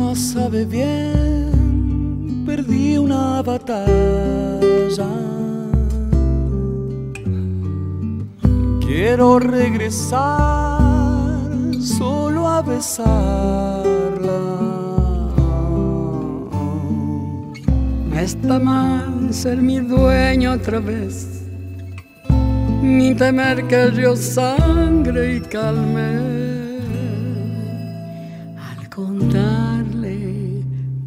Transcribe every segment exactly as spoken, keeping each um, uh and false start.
Mamá sabe bien, perdí una batalla. Quiero regresar solo a besarla. No está mal ser mi dueño otra vez, ni temer que el río sangre y calme al contarle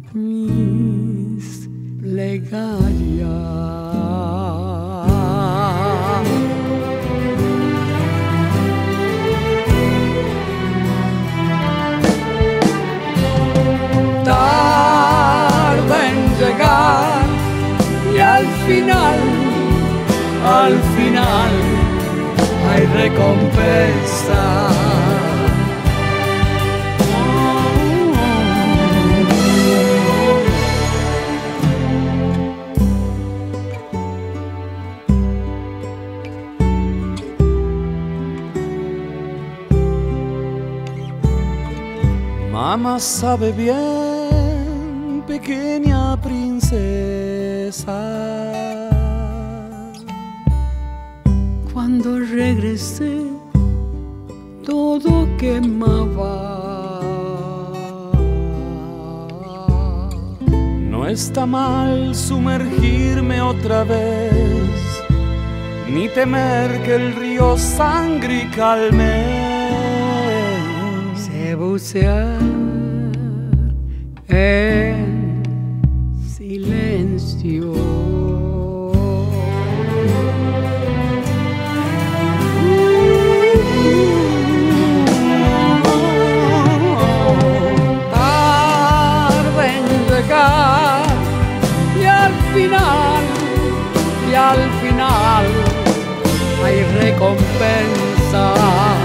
mis plegarias. Tarda en llegar y al final, al final hay recompensa. Mamá sabe bien, pequeña princesa. Cuando regresé, todo quemaba. No está mal sumergirme otra vez, ni temer que el río sangre y calme. Sé bucear en silencio. Y al final, y al final hay recompensa.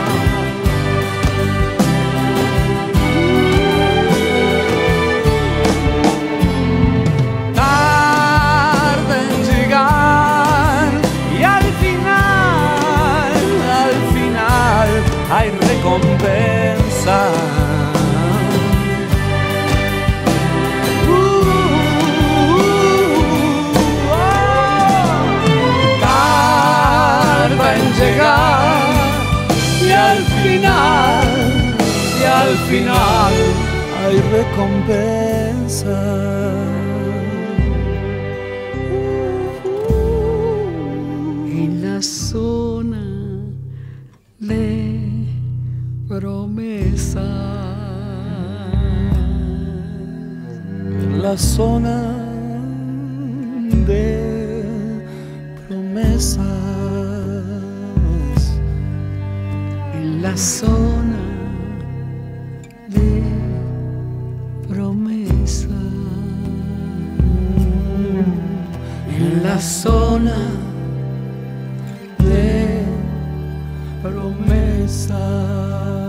Tarda en llegar y al final, al final hay recompensa. Llegar y al final, y al final hay recompensa. En la zona de promesa, En la zona de promesas. la zona de promesa, en la zona de promesa.